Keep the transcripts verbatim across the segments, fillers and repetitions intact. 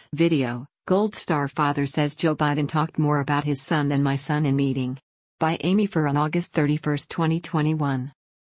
Video: Gold Star father says Joe Biden talked more about his son than my son in meeting. By Amy Fur on August thirty-first, twenty twenty-one.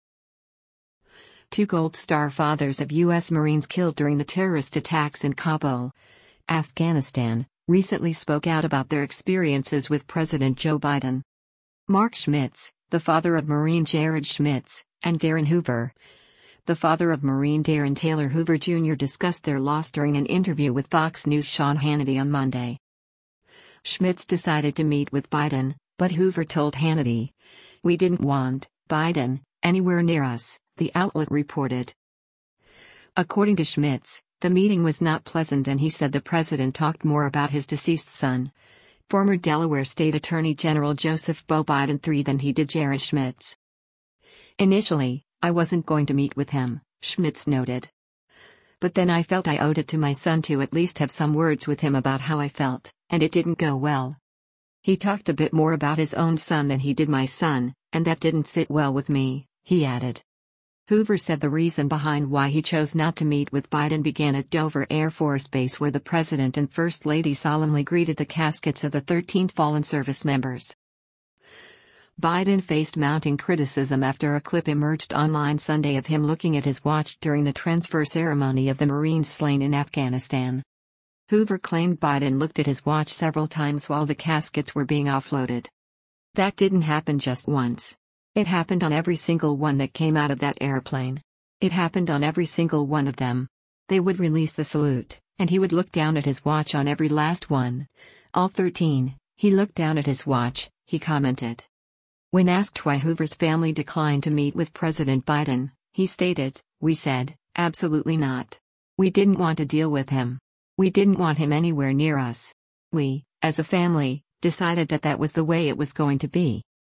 Two Gold Star fathers of U S Marines killed during the terrorist attacks in Kabul, Afghanistan, recently spoke out about their experiences with President Joe Biden. Mark Schmitz, the father of Marine Jared Schmitz, and Darren Hoover, the father of Marine Darren Taylor Hoover Junior discussed their loss during an interview with Fox News' Sean Hannity on Monday. Schmitz decided to meet with Biden, but Hoover told Hannity, "We didn't want Biden anywhere near us," the outlet reported. According to Schmitz, the meeting was not pleasant and he said the president talked more about his deceased son, former Delaware State Attorney General Joseph Bo Biden the third than he did Jared Schmitz. "Initially, I wasn't going to meet with him," Schmitz noted. "But then I felt I owed it to my son to at least have some words with him about how I felt, and it didn't go well. He talked a bit more about his own son than he did my son, and that didn't sit well with me," he added. Hoover said the reason behind why he chose not to meet with Biden began at Dover Air Force Base, where the President and First Lady solemnly greeted the caskets of the thirteen fallen service members. Biden faced mounting criticism after a clip emerged online Sunday of him looking at his watch during the transfer ceremony of the Marines slain in Afghanistan. Hoover claimed Biden looked at his watch several times while the caskets were being offloaded. "That didn't happen just once. It happened on every single one that came out of that airplane. It happened on every single one of them. They would release the salute, and he would look down at his watch on every last one. All thirteen, he looked down at his watch," he commented. When asked why Hoover's family declined to meet with President Biden, he stated, "We said, absolutely not. We didn't want to deal with him. We didn't want him anywhere near us. We, as a family, decided that that was the way it was going to be."